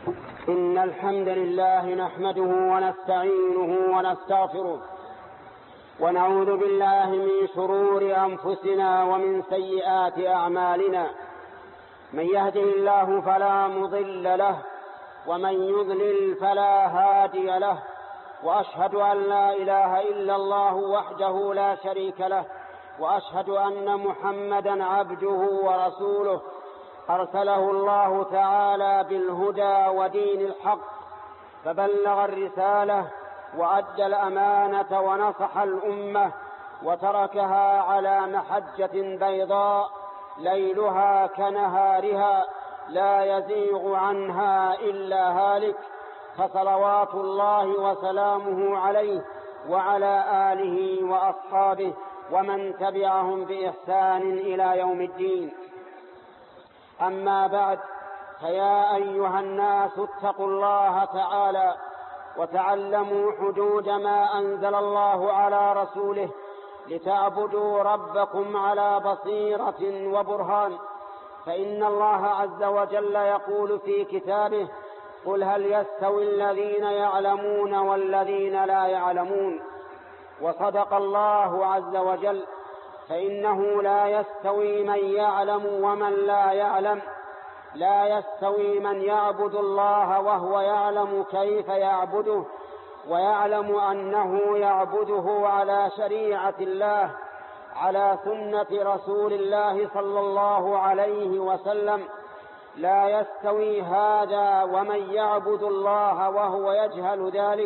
إن الحمد لله نحمده ونستعينه ونستغفره ونعوذ بالله من شرور أنفسنا ومن سيئات أعمالنا. من يهده الله فلا مضل له ومن يضلل فلا هادي له، وأشهد أن لا إله إلا الله وحده لا شريك له، وأشهد أن محمدا عبده ورسوله أرسله الله تعالى بالهدى ودين الحق، فبلغ الرسالة وأدى الأمانة ونصح الأمة وتركها على محجة بيضاء ليلها كنهارها لا يزيغ عنها إلا هالك، فصلوات الله وسلامه عليه وعلى آله وأصحابه ومن تبعهم بإحسان إلى يوم الدين. أما بعد، فيا أيها الناس اتقوا الله تعالى وتعلموا حدود ما أنزل الله على رسوله لتعبدوا ربكم على بصيرة وبرهان. فإن الله عز وجل يقول في كتابه: قل هل يستوي الذين يعلمون والذين لا يعلمون. وصدق الله عز وجل، فإنه لا يستوي من يعلم ومن لا يعلم. لا يستوي من يعبد الله وهو يعلم كيف يعبده ويعلم أنه يعبده على شريعة الله على سنة رسول الله صلى الله عليه وسلم. لا يستوي هذا ومن يعبد الله وهو يجهل ذلك.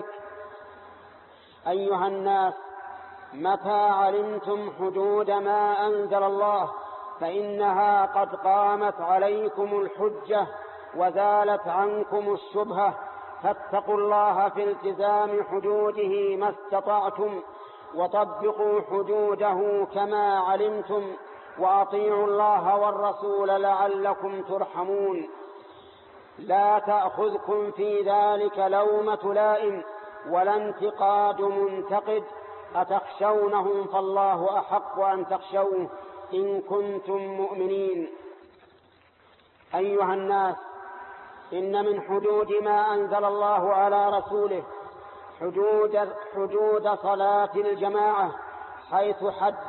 أيها الناس، متى علمتم حدود ما أنزل الله فإنها قد قامت عليكم الحجة وزالت عنكم الشبهة، فاتقوا الله في التزام حدوده ما استطعتم، وطبقوا حدوده كما علمتم، وأطيعوا الله والرسول لعلكم ترحمون. لا تأخذكم في ذلك لومة لائم ولا انتقاد منتقد، أتخشونهم فالله أحق أن تخشوه إن كنتم مؤمنين. أيها الناس، إن من حدود ما أنزل الله على رسوله حدود صلاة الجماعة، حيث حد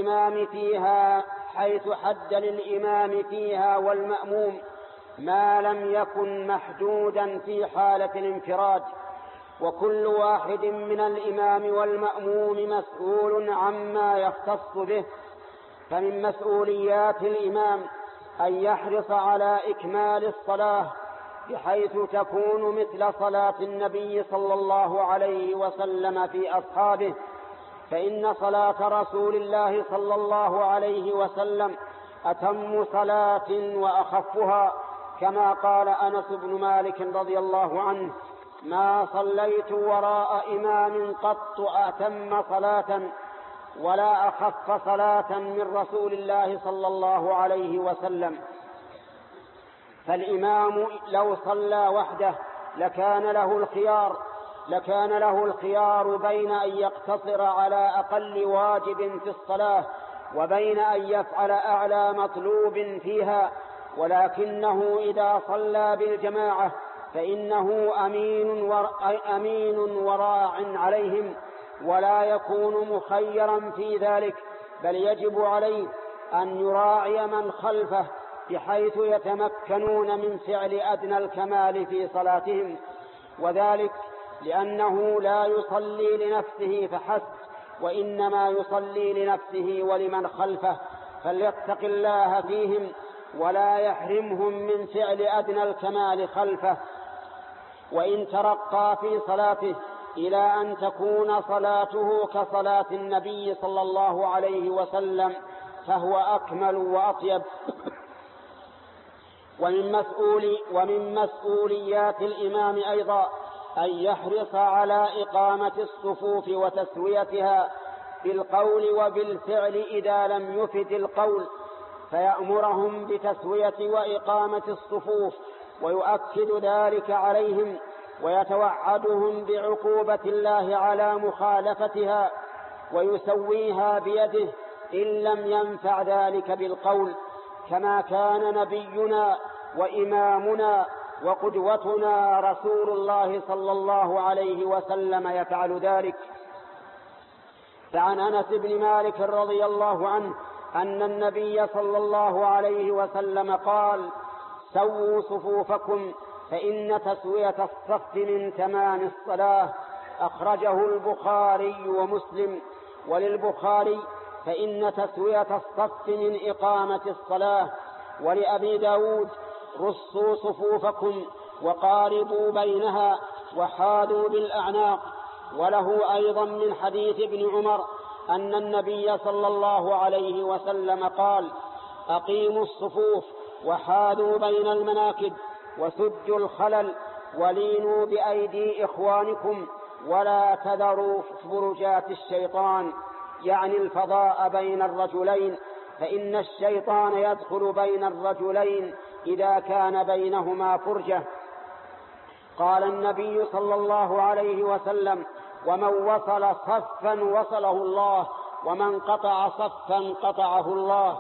للإمام فيها والمأموم ما لم يكن محدودا في حالة الانفراد. وكل واحد من الإمام والمأموم مسؤول عما يختص به. فمن مسؤوليات الإمام أن يحرص على إكمال الصلاة بحيث تكون مثل صلاة النبي صلى الله عليه وسلم في أصحابه، فإن صلاة رسول الله صلى الله عليه وسلم أتم صلاة وأخفها، كما قال أنس بن مالك رضي الله عنه: ما صليت وراء إمام قط أتم صلاة ولا أخف صلاة من رسول الله صلى الله عليه وسلم. فالإمام لو صلى وحده لكان له الخيار بين أن يقتصر على أقل واجب في الصلاة وبين أن يفعل أعلى مطلوب فيها، ولكنه إذا صلى بالجماعة فإنه أمين وراع عليهم، ولا يكون مخيرا في ذلك، بل يجب عليه أن يراعي من خلفه بحيث يتمكنون من فعل أدنى الكمال في صلاتهم، وذلك لأنه لا يصلي لنفسه فحسب، وإنما يصلي لنفسه ولمن خلفه، فليتق الله فيهم ولا يحرمهم من فعل أدنى الكمال خلفه. وإن ترقى في صلاته إلى أن تكون صلاته كصلاة النبي صلى الله عليه وسلم فهو أكمل وأطيب. ومن مسؤوليات الإمام أيضا أن يحرص على إقامة الصفوف وتسويتها بالقول وبالفعل إذا لم يفد القول، فيأمرهم بتسوية وإقامة الصفوف ويؤكد ذلك عليهم، ويتوعدهم بعقوبة الله على مخالفتها، ويسويها بيده إن لم ينفع ذلك بالقول، كما كان نبينا وإمامنا وقدوتنا رسول الله صلى الله عليه وسلم يفعل ذلك. فعن أنس بن مالك رضي الله عنه أن النبي صلى الله عليه وسلم قال: سووا صفوفكم فإن تسوية الصف من تمام الصلاة. أخرجه البخاري ومسلم. وللبخاري: فإن تسوية الصف من إقامة الصلاة. ولأبي داود: رصوا صفوفكم وقاربوا بينها وحاذوا بالأعناق. وله أيضا من حديث ابن عمر أن النبي صلى الله عليه وسلم قال: أقيموا الصفوف وحاذوا بين المناكب وسدوا الخلل ولينوا بأيدي إخوانكم ولا تذروا فرجات الشيطان، يعني الفضاء بين الرجلين، فإن الشيطان يدخل بين الرجلين إذا كان بينهما فرجة. قال النبي صلى الله عليه وسلم: ومن وصل صفا وصله الله، ومن قطع صفا قطعه الله.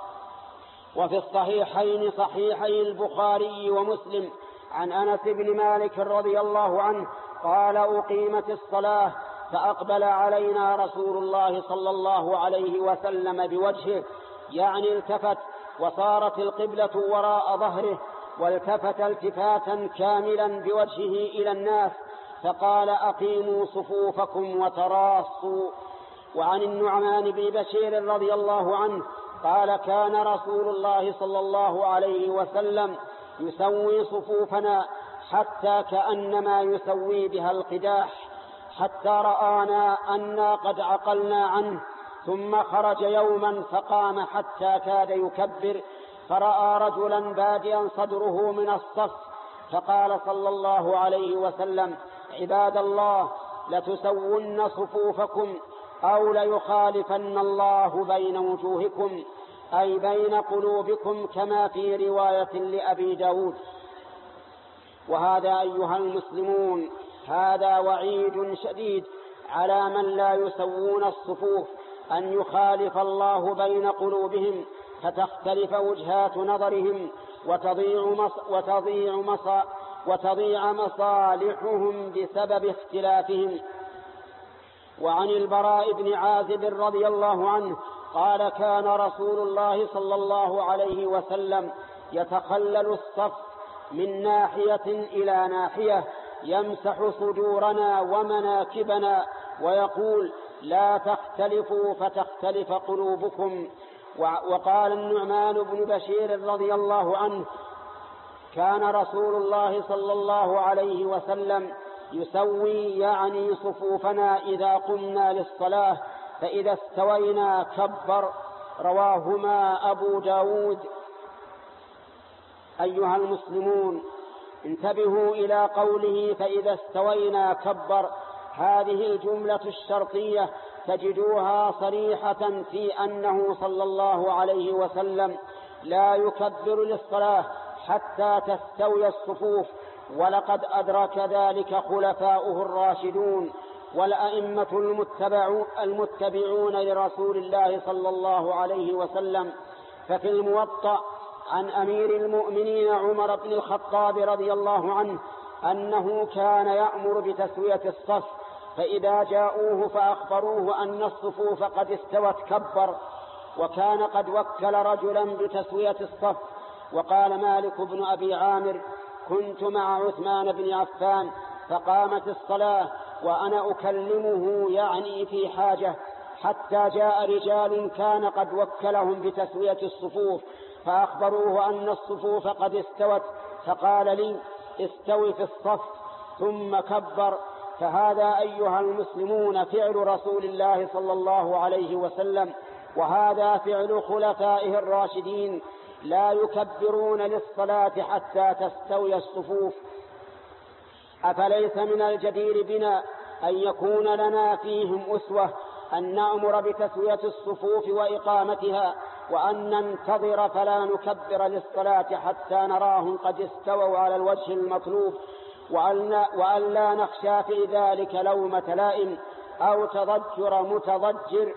وفي الصحيحين صحيحي البخاري ومسلم عن أنس بن مالك رضي الله عنه قال: أقيمت الصلاة فأقبل علينا رسول الله صلى الله عليه وسلم بوجهه، يعني التفت وصارت القبلة وراء ظهره، والتفت التفاتا كاملا بوجهه إلى الناس فقال: أقيموا صفوفكم وتراصوا. وعن النعمان بن بشير رضي الله عنه قال: كان رسول الله صلى الله عليه وسلم يسوي صفوفنا حتى كأنما يسوي بها القداح، حتى رآنا أنا قد عقلنا عنه، ثم خرج يوما فقام حتى كاد يكبر، فرأى رجلا باديا صدره من الصف، فقال صلى الله عليه وسلم: عباد الله، لتسون صفوفكم أو ليخالفن الله بين وجوهكم، أي بين قلوبكم، كما في رواية لأبي داود. وهذا أيها المسلمون هذا وعيد شديد على من لا يسوون الصفوف، أن يخالف الله بين قلوبهم فتختلف وجهات نظرهم وتضيع مصالحهم بسبب اختلافهم. وعن البراء بن عازب رضي الله عنه قال: كان رسول الله صلى الله عليه وسلم يتخلل الصف من ناحية إلى ناحية، يمسح صدورنا ومناكبنا ويقول: لا تختلفوا فتختلف قلوبكم. وقال النعمان بن بشير رضي الله عنه: كان رسول الله صلى الله عليه وسلم يسوي، يعني صفوفنا، إذا قمنا للصلاة، فإذا استوينا كبر. رواهما أبو داود. أيها المسلمون، انتبهوا إلى قوله فإذا استوينا كبر. هذه الجملة الشرطية تجدوها صريحة في أنه صلى الله عليه وسلم لا يكبر للصلاة حتى تستوي الصفوف، ولقد أدرك ذلك خلفاؤه الراشدون والأئمة المتبعون لرسول الله صلى الله عليه وسلم. ففي الموطأ عن أمير المؤمنين عمر بن الخطاب رضي الله عنه أنه كان يأمر بتسوية الصف، فإذا جاءوه فأخبروه أن الصفوف قد استوت كبر، وكان قد وكل رجلا بتسوية الصف. وقال مالك بن أبي عامر: كنت مع عثمان بن عفان فقامت الصلاة وأنا أكلمه، يعني في حاجة، حتى جاء رجال كان قد وكلهم بتسوية الصفوف فأخبروه أن الصفوف قد استوت، فقال لي: استوي في الصف، ثم كبر. فهذا أيها المسلمون فعل رسول الله صلى الله عليه وسلم، وهذا فعل خلفائه الراشدين، لا يكبرون للصلاة حتى تستوي الصفوف. أفليس من الجدير بنا أن يكون لنا فيهم أسوة، أن نأمر بتسوية الصفوف وإقامتها، وأن ننتظر فلا نكبر للصلاة حتى نراهم قد استووا على الوجه المطلوب، وأن لا نخشى في ذلك لومة لائم أو تضجر متضجر.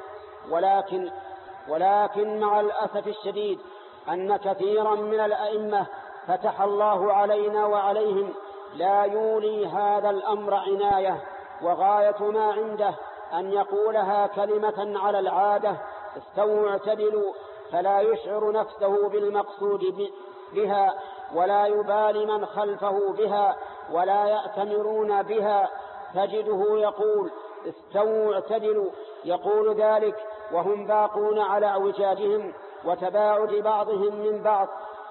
ولكن مع الأسف الشديد أن كثيرا من الأئمة فتح الله علينا وعليهم لا يولي هذا الأمر عناية، وغاية ما عنده أن يقولها كلمة على العادة: استووا اعتدلوا، فلا يشعر نفسه بالمقصود بها، ولا يبالي من خلفه بها، ولا يأتمرون بها. تجده يقول: استووا اعتدلوا، يقول ذلك وهم باقون على اعوجاجهم وتباعد بعضهم من بعض،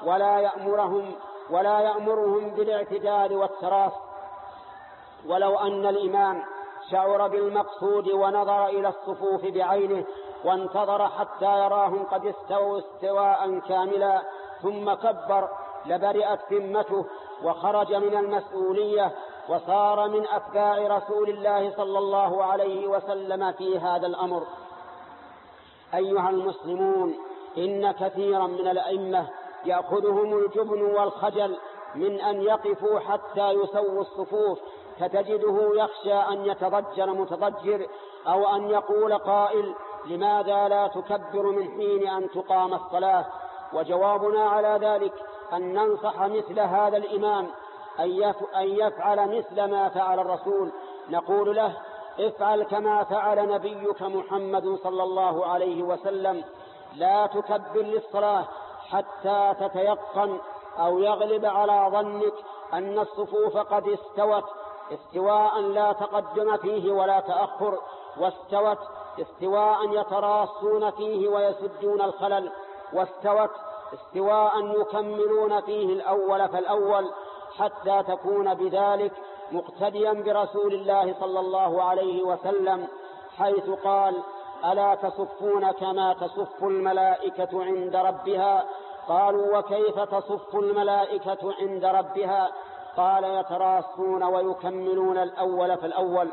ولا يأمرهم بالاعتدال والتراص. ولو أن الإمام شعر بالمقصود ونظر إلى الصفوف بعينه وانتظر حتى يراهم قد استووا استواء كاملا ثم كبر، لبرئت ذمته وخرج من المسؤولية وصار من أتباع رسول الله صلى الله عليه وسلم في هذا الأمر. أيها المسلمون، إن كثيرا من الأئمة يأخذهم الجبن والخجل من أن يقفوا حتى يسووا الصفوف، فتجده يخشى أن يتضجر متضجر أو أن يقول قائل: لماذا لا تكبر من حين أن تقام الصلاة؟ وجوابنا على ذلك أن ننصح مثل هذا الإمام أن يفعل مثل ما فعل الرسول. نقول له: افعل كما فعل نبيك محمد صلى الله عليه وسلم، لا تكبر للصلاة حتى تتيقن أو يغلب على ظنك أن الصفوف قد استوت استواء لا تقدم فيه ولا تأخر، واستوت استواء يتراصون فيه ويسدون الخلل، واستوت استواء يكملون فيه الأول فالأول، حتى تكون بذلك مقتديا برسول الله صلى الله عليه وسلم، حيث قال: ألا تصفون كما تصف الملائكة عند ربها؟ قالوا: وكيف تصف الملائكة عند ربها؟ قال: يتراصون ويكملون الأول فالأول.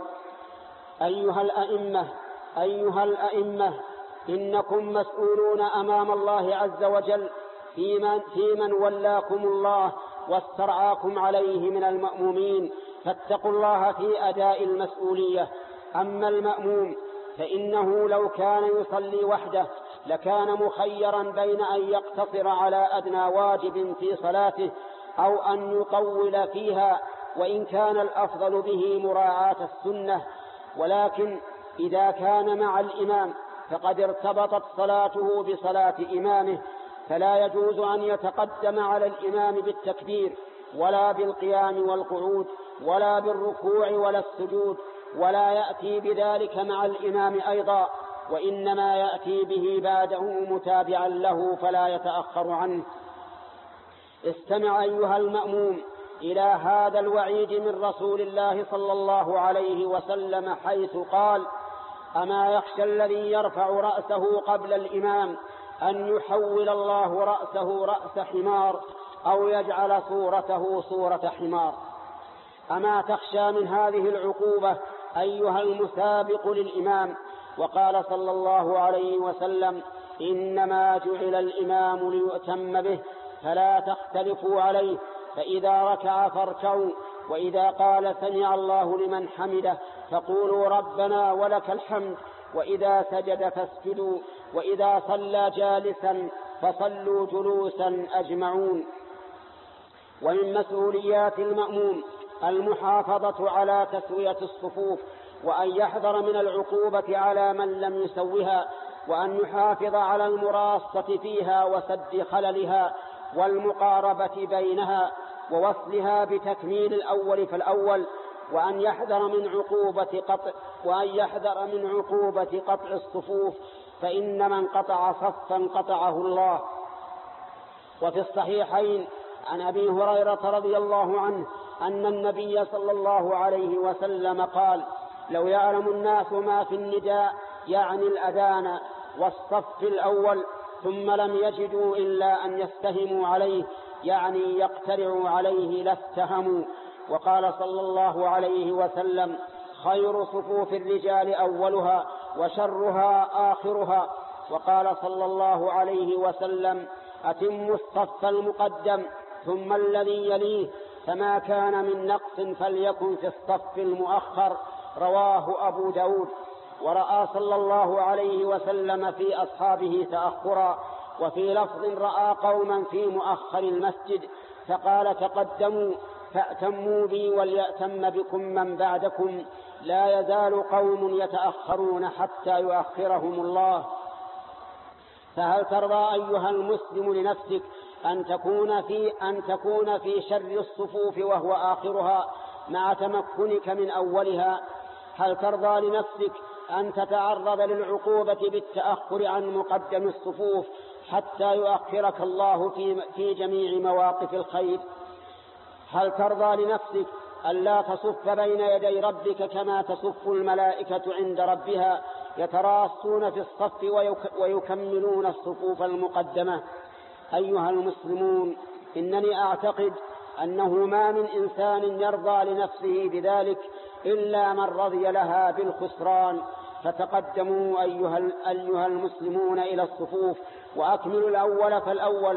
أيها الأئمة، إنكم مسؤولون أمام الله عز وجل في من ولاكم الله واسترعاكم عليه من المأمومين، فاتقوا الله في أداء المسؤولية. أما المأموم فإنه لو كان يصلي وحده لكان مخيرا بين أن يقتصر على أدنى واجب في صلاته أو أن يطول فيها، وإن كان الأفضل به مراعاة السنة. ولكن إذا كان مع الإمام فقد ارتبطت صلاته بصلاة إمامه، فلا يجوز أن يتقدم على الإمام بالتكبير ولا بالقيام والقعود ولا بالركوع ولا السجود، ولا يأتي بذلك مع الإمام أيضا، وإنما يأتي به بعده متابعا له فلا يتأخر عنه. استمع أيها المأموم إلى هذا الوعيد من رسول الله صلى الله عليه وسلم، حيث قال: أما يخشى الذي يرفع رأسه قبل الإمام أن يحول الله رأسه رأس حمار أو يجعل صورته صورة حمار. أما تخشى من هذه العقوبة أيها المسابق للإمام؟ وقال صلى الله عليه وسلم: إنما جعل الإمام ليؤتم به فلا تختلفوا عليه، فإذا ركع فاركعوا، وإذا قال سمع الله لمن حمده فقولوا ربنا ولك الحمد، وإذا سجد فاسجدوا، وإذا صلى جالسا فصلوا جلوسا أجمعون. ومن مسؤوليات المأموم المحافظة على تسوية الصفوف، وأن يحذر من العقوبة على من لم يسوها، وأن يحافظ على المراصة فيها وسد خللها والمقاربة بينها ووصلها بتكميل الأول فالأول، وأن يحذر من عقوبة قطع الصفوف، فإن من قطع صفا قطعه الله. وفي الصحيحين عن أبي هريرة رضي الله عنه أن النبي صلى الله عليه وسلم قال: لو يعلم الناس ما في النداء، يعني الأذان والصف الأول، ثم لم يجدوا إلا أن يستهموا عليه، يعني يقترعوا عليه، لاستهموا. وقال صلى الله عليه وسلم: خير صفوف الرجال أولها وشرها آخرها. وقال صلى الله عليه وسلم: أتموا الصف المقدم ثم الذي يليه، فما كان من نقص فليكن في الصف المؤخر. رواه أبو داود. ورأى صلى الله عليه وسلم في أصحابه تأخرا، وفي لفظ: رأى قوما في مؤخر المسجد فقال تقدموا فأتموا بي وليأتم بكم من بعدكم لا يزال قوم يتأخرون حتى يؤخرهم الله. فهل ترضى أيها المسلم لنفسك أن تكون في شر الصفوف وهو آخرها مع تمكنك من أولها؟ هل ترضى لنفسك أن تتعرض للعقوبة بالتأخر عن مقدم الصفوف حتى يؤخرك الله في جميع مواقف الخير؟ هل ترضى لنفسك ألا تصف بين يدي ربك كما تصف الملائكة عند ربها يتراصون في الصف ويكملون الصفوف المقدمة؟ أيها المسلمون، إنني أعتقد أنه ما من إنسان يرضى لنفسه بذلك إلا من رضي لها بالخسران. فتقدموا أيها المسلمون إلى الصفوف وأكملوا الأول فالأول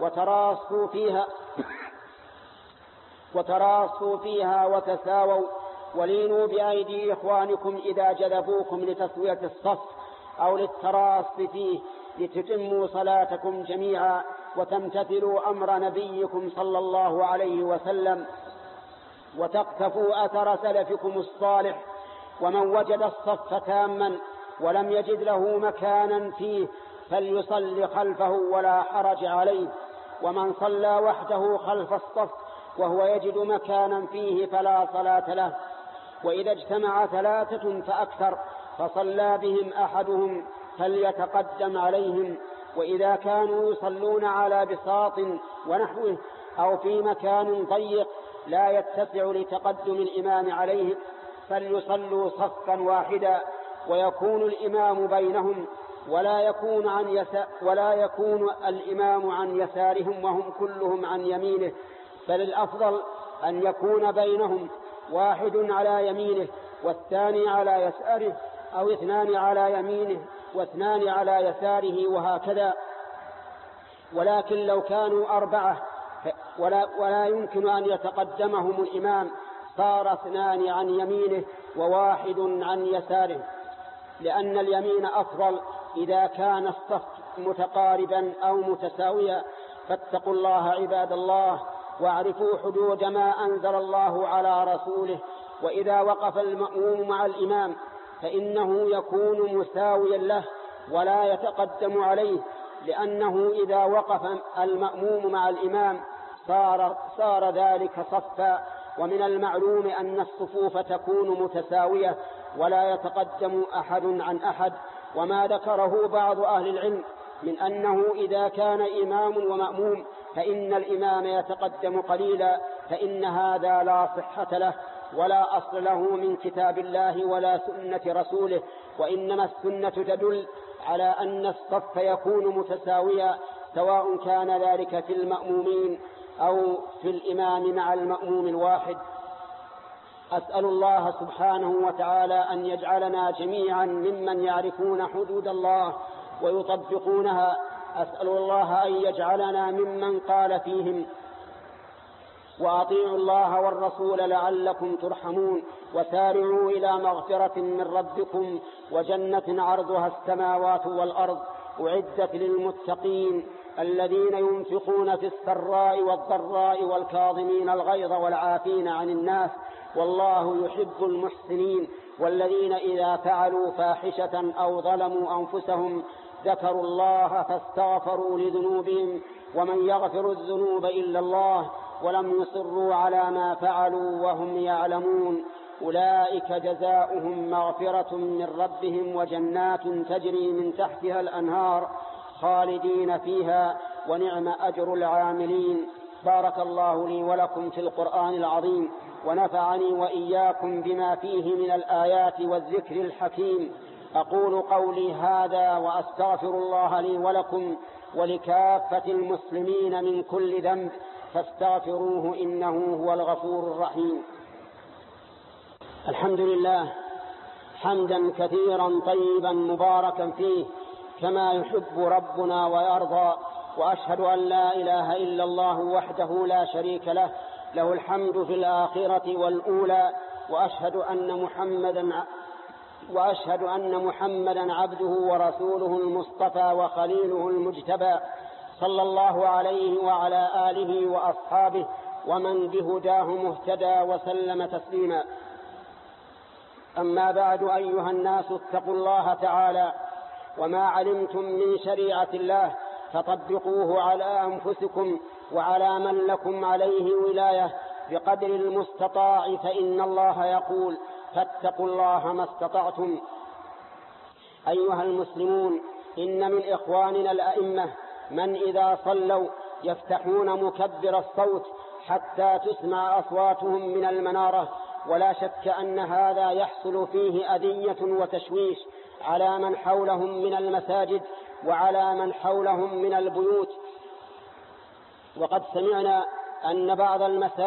وتراصوا فيها وتساووا، ولينوا بأيدي إخوانكم إذا جذبوكم لتسوية الصف أو للتراص فيه، لتتموا صلاتكم جميعا وتمتثلوا أمر نبيكم صلى الله عليه وسلم وتقتفوا أثر سلفكم الصالح. ومن وجد الصف تاما ولم يجد له مكانا فيه فليصل خلفه ولا حرج عليه، ومن صلى وحده خلف الصف وهو يجد مكانا فيه فلا صلاة له. وإذا اجتمع 3 فأكثر فصلى بهم أحدهم فليتقدم عليهم، وإذا كانوا يصلون على بساط ونحوه أو في مكان ضيق لا يتسع لتقدم الإمام عليهم فليصلوا صفا واحدا ويكون الإمام بينهم ولا يكون الإمام عن يسارهم وهم كلهم عن يمينه، بل الأفضل أن يكون بينهم واحد على يمينه والثاني على يساره، أو 2 على يمينه و2 على يساره، وهكذا. ولكن لو كانوا 4 ولا يمكن أن يتقدمهم الإمام صار 2 عن يمينه و1 عن يساره، لأن اليمين أفضل إذا كان الصف متقاربا أو متساويا. فاتقوا الله عباد الله واعرفوا حدود ما أنزل الله على رسوله. وإذا وقف المأموم مع الإمام فإنه يكون مساويا له ولا يتقدم عليه، لأنه إذا وقف المأموم مع الإمام صار ذلك صفا. ومن المعلوم أن الصفوف تكون متساوية ولا يتقدم أحد عن أحد. وما ذكره بعض أهل العلم من أنه إذا كان إمام ومأموم فإن الإمام يتقدم قليلا، فإن هذا لا صحة له ولا أصل له من كتاب الله ولا سنة رسوله، وإنما السنة تدل على أن الصف يكون متساويا سواء كان ذلك في المأمومين أو في الإمام مع المأموم الواحد. أسأل الله سبحانه وتعالى أن يجعلنا جميعا ممن يعرفون حدود الله ويطبقونها. أسأل الله أن يجعلنا ممن قال فيهم وأطيعوا الله والرسول لعلكم ترحمون، وسارعوا إلى مغفرة من ربكم وجنة عرضها السماوات والأرض أعدت للمتقين الذين ينفقون في السراء والضراء والكاظمين الغيظ والعافين عن الناس والله يحب المحسنين، والذين إذا فعلوا فاحشة أو ظلموا أنفسهم ذكروا الله فاستغفروا لذنوبهم ومن يغفر الذنوب إلا الله ولم يصروا على ما فعلوا وهم يعلمون أولئك جزاؤهم مغفرة من ربهم وجنات تجري من تحتها الأنهار خالدين فيها ونعم أجر العاملين. بارك الله لي ولكم في القرآن العظيم ونفعني وإياكم بما فيه من الآيات والذكر الحكيم. أقول قولي هذا وأستغفر الله لي ولكم ولكافة المسلمين من كل ذنب فاستغفروه إنه هو الغفور الرحيم. الحمد لله حمدا كثيرا طيبا مباركا فيه كما يحب ربنا ويرضى، وأشهد أن لا إله إلا الله وحده لا شريك له، له الحمد في الآخرة والأولى، وأشهد أن محمدا عبده ورسوله المصطفى وخليله المجتبى، صلى الله عليه وعلى آله وأصحابه ومن بهداه مهتدى وسلم تسليما. أما بعد، أيها الناس، اتقوا الله تعالى، وما علمتم من شريعة الله فطبقوه على أنفسكم وعلى من لكم عليه ولاية بقدر المستطاع، فإن الله يقول: فاتقوا الله ما استطعتم. أيها المسلمون، إن من إخواننا الأئمة من إذا صلوا يفتحون مكبر الصوت حتى تسمع أصواتهم من المنارة، ولا شك أن هذا يحصل فيه أذية وتشويش على من حولهم من المساجد وعلى من حولهم من البيوت. وقد سمعنا أن بعض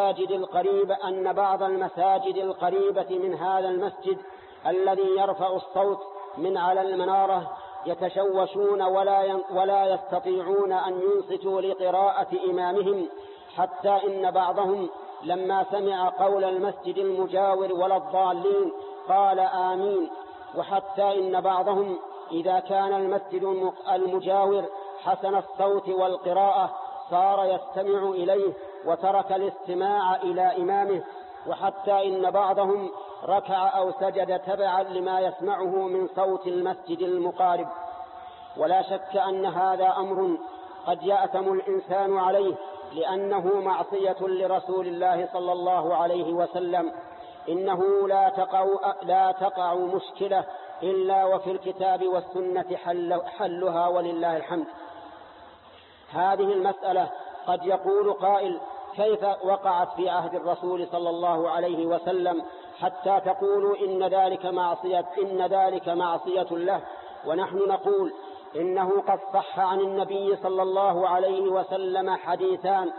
المساجد القريبة من هذا المسجد الذي يرفع الصوت من على المنارة يتشوشون ولا يستطيعون أن ينصتوا لقراءة إمامهم، حتى إن بعضهم لما سمع قول المسجد المجاور ولا الضالين قال آمين. وحتى إن بعضهم إذا كان المسجد المجاور حسن الصوت والقراءة صار يستمع إليه وترك الاستماع إلى إمامه. وحتى إن بعضهم ركع أو سجد تبعا لما يسمعه من صوت المسجد المقارب. ولا شك أن هذا أمر قد يأثم الإنسان عليه، لأنه معصية لرسول الله صلى الله عليه وسلم. إنه لا تقع مشكلة إلا وفي الكتاب والسنة حلها، ولله الحمد. هذه المسألة قد يقول قائل: كيف وقعت في عهد الرسول صلى الله عليه وسلم حتى تقولوا إن ذلك معصية له؟ ونحن نقول إنه قد صح عن النبي صلى الله عليه وسلم حديثان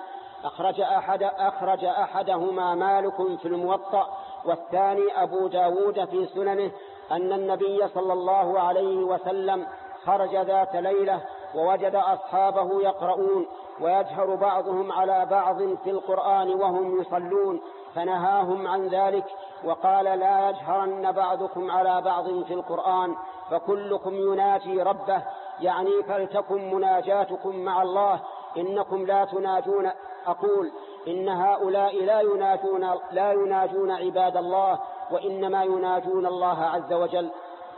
أخرج أحدهما مالك في الموطأ، والثاني أبو داود في سننه، أن النبي صلى الله عليه وسلم خرج ذات ليلة ووجد أصحابه يقرؤون ويجهر بعضهم على بعض في القرآن وهم يصلون، فنهاهم عن ذلك وقال: لا يجهرن بعضكم على بعض في القرآن، فكلكم يناجي ربه، يعني فلتكن مناجاتكم مع الله، إنكم لا تناجون. أقول إن هؤلاء لا يناجون عباد الله، وإنما يناجون الله عز وجل.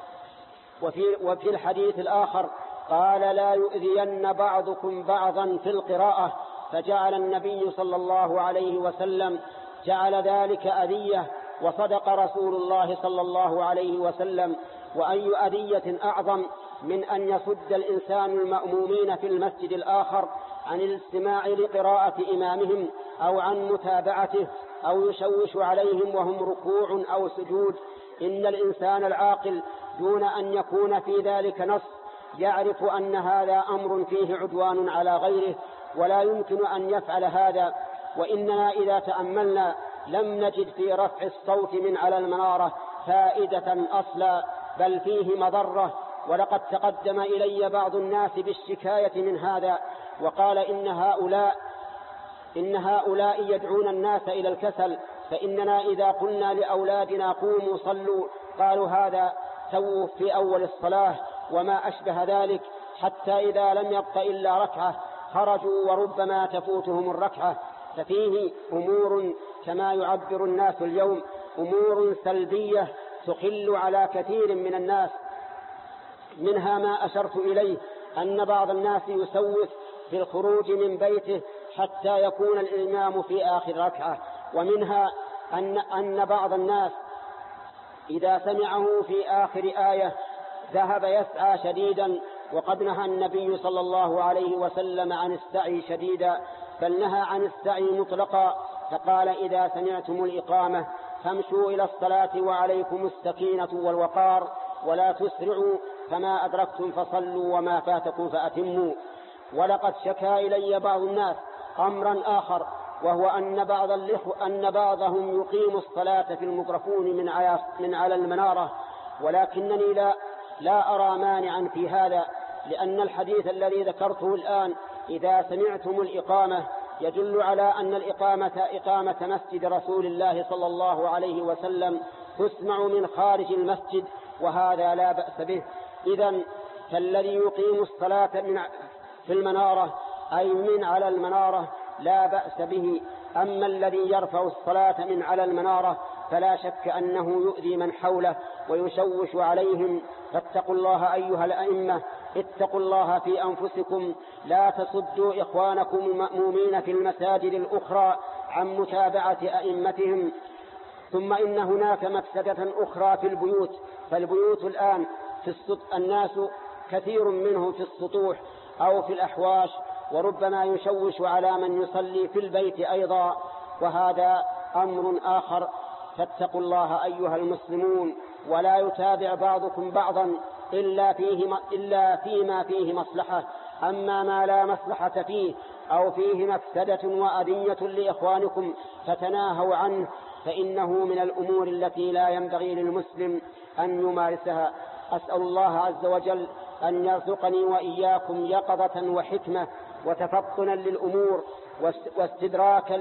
وفي الحديث الآخر قال: لا يؤذين بعضكم بعضا في القراءة، فجعل النبي صلى الله عليه وسلم جعل ذلك أذية، وصدق رسول الله صلى الله عليه وسلم. وأي أذية أعظم من أن يصد الإنسان المأمومين في المسجد الآخر عن الاستماع لقراءة إمامهم أو عن متابعته، أو يشوش عليهم وهم ركوع أو سجود. إن الإنسان العاقل دون أن يكون في ذلك نص يعرف أن هذا أمر فيه عدوان على غيره، ولا يمكن أن يفعل هذا. وإننا إذا تأملنا لم نجد في رفع الصوت من على المنارة فائدة أصلا، بل فيه مضرة. ولقد تقدم إلي بعض الناس بالشكاية من هذا، وقال: إن هؤلاء يدعون الناس إلى الكسل، فإننا إذا قلنا لأولادنا قوموا صلوا قالوا هذا سووا في أول الصلاة وما أشبه ذلك، حتى إذا لم يبق إلا ركعة خرجوا وربما تفوتهم الركعة. ففيه أمور كما يعبر الناس اليوم أمور سلبية تخل على كثير من الناس. منها ما أشرت إليه، أن بعض الناس يسوف في الخروج من بيته حتى يكون الإمام في آخر ركعة. ومنها أن بعض الناس إذا سمعه في آخر آية ذهب يسعى شديدا، وقد نهى النبي صلى الله عليه وسلم عن السعي شديدا، بل نهى عن السعي مطلقا، فقال: إذا سمعتم الإقامة فامشوا إلى الصلاة وعليكم السكينة والوقار، ولا تسرعوا، فما أدركتم فصلوا وما فاتكم فأتموا. ولقد شكا إلي بعض الناس أمرا آخر، وهو أن بعضهم يقيم الصلاة في الميكروفون من على المنارة، ولكنني لا أرى مانعا في هذا، لأن الحديث الذي ذكرته الآن إذا سمعتم الإقامة يدل على أن الإقامة إقامة مسجد رسول الله صلى الله عليه وسلم تسمع من خارج المسجد، وهذا لا بأس به. إذن فالذي يقيم الصلاة في المنارة أي من على المنارة لا بأس به. أما الذي يرفع الصلاة من على المنارة فلا شك أنه يؤذي من حوله ويشوش عليهم. فاتقوا الله أيها الأئمة، اتقوا الله في أنفسكم، لا تصدوا إخوانكم المأمومين في المساجد الأخرى عن متابعة أئمتهم. ثم إن هناك مفسدة أخرى في البيوت. فالبيوت الآن الناس كثير منهم في السطوح أو في الأحواش، وربما يشوش على من يصلي في البيت أيضا، وهذا أمر آخر. فاتقوا الله أيها المسلمون، ولا يتابع بعضكم بعضا إلا فيما فيه مصلحة. أما ما لا مصلحة فيه أو فيه مفسدة وأذية لإخوانكم فتناهوا عنه، فإنه من الأمور التي لا ينبغي للمسلم أن يمارسها. أسأل الله عز وجل أن يرزقني وإياكم يقظة وحكمة وتفطنا للأمور واستدراكا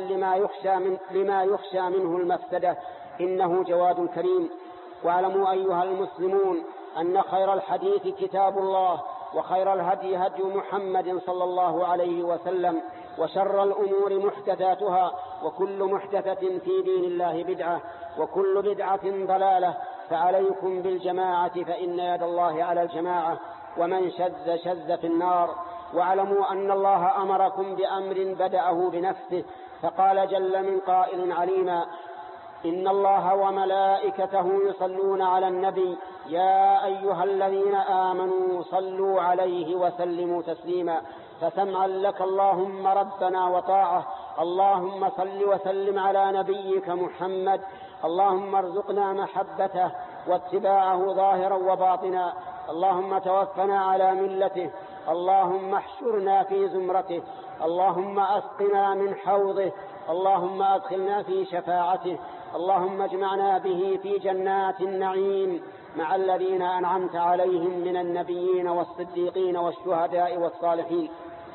لما يخشى منه المفسدة، إنه جواد كريم. واعلموا أيها المسلمون أن خير الحديث كتاب الله، وخير الهدي هدي محمد صلى الله عليه وسلم، وشر الأمور محدثاتها، وكل محدثة في دين الله بدعة، وكل بدعة ضلالة. فعليكم بالجماعة فإن يد الله على الجماعة، ومن شذ في النار. واعلموا أن الله أمركم بأمر بدأه بنفسه، فقال جل من قائل عليما: إن الله وملائكته يصلون على النبي يا أيها الذين آمنوا صلوا عليه وسلموا تسليما. فسمعا لك اللهم ربنا وطاعة. اللهم صل وسلم على نبيك محمد. اللهم ارزقنا محبته واتباعه ظاهرا وباطنا. اللهم توفنا على ملته. اللهم احشرنا في زمرته. اللهم أسقنا من حوضه. اللهم أدخلنا في شفاعته. اللهم اجمعنا به في جنات النعيم مع الذين أنعمت عليهم من النبيين والصديقين والشهداء والصالحين.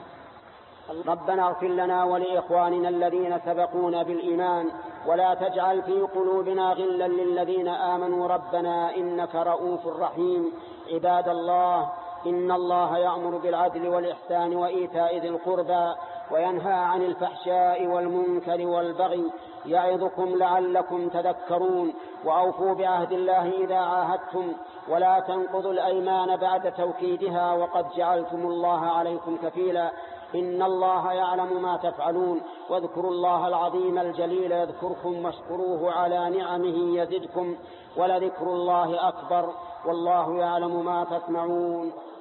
ربنا اغفر لنا ولإخواننا الذين سبقونا بالإيمان، ولا تجعل في قلوبنا غلا للذين آمنوا ربنا إنك رؤوف رحيم. عباد الله، إن الله يأمر بالعدل والإحسان وإيتاء ذي القربى وينهى عن الفحشاء والمنكر والبغي، يعظكم لعلكم تذكرون. وأوفوا بعهد الله إذا عاهدتم، ولا تنقضوا الأيمان بعد توكيدها وقد جعلتم الله عليكم كفيلا. إن الله يعلم ما تفعلون. واذكروا الله العظيم الجليل يذكركم، واشكروه على نعمه يزدكم، ولذكر الله أكبر، والله يعلم ما تصنعون.